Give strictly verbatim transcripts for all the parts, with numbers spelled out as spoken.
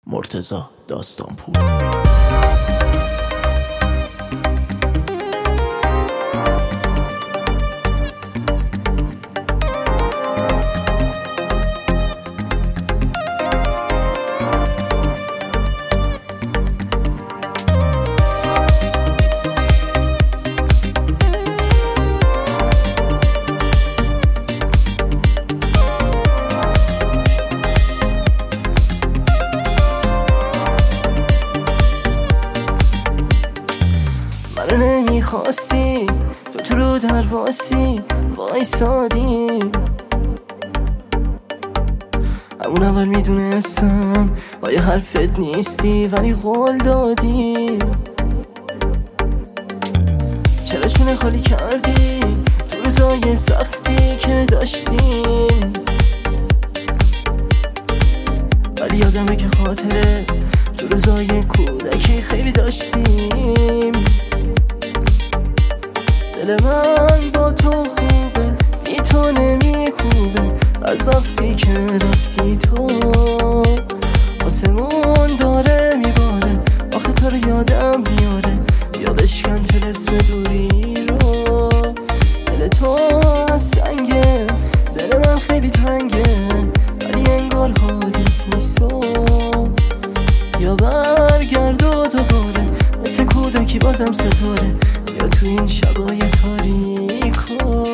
مرتضی داستانپور. منو نمیخواستی، تو تو رو درواسی وایسادی. همون اول میدونستم با یه حرفت نیستی، ولی قول دادی. چرا شونه خالی کردی تو روزای سختی که داشتیم؟ ولی یادمه که خاطره تو روزای کودکی خیلی داشتیم. دل من با تو خوبه، بی تو نمیخوبه. از وقتی که رفتی تو آسمون داره میباره. آخه تو رو یادم میاره، یا بشکن طلسم دوری رو. دل تو از سنگه، دل من خیلی تنگه، ولی انگار حالی نیست. تو یا برگرد و دوباره مثل کودکی بازم ستاره، یا تو این شبای تاریکو.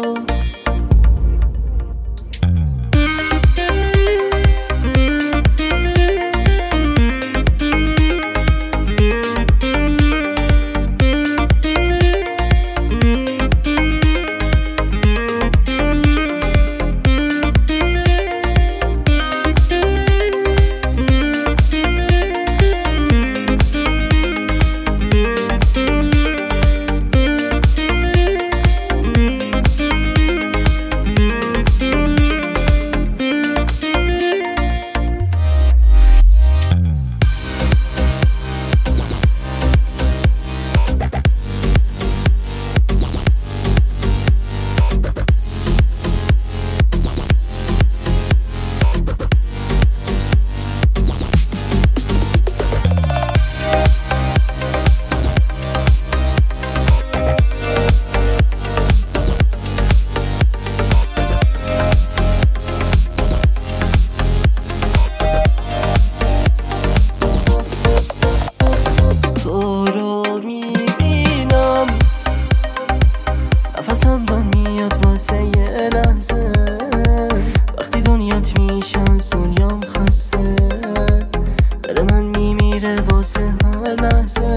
نفسم بند میاد واسه یه لحظه، وقتی دنیات میشه از دنیام خسته. دل من میمیره واسه هر لحظه.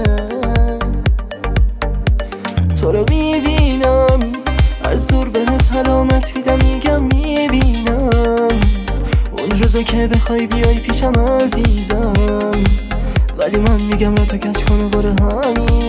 تو رو میبینم از دور بهت علامت میدم، میگم میبینم. اون روزا که بخوای بیای پیشم عزیزم، ولی من میگم را تا کچ کنه باره همین.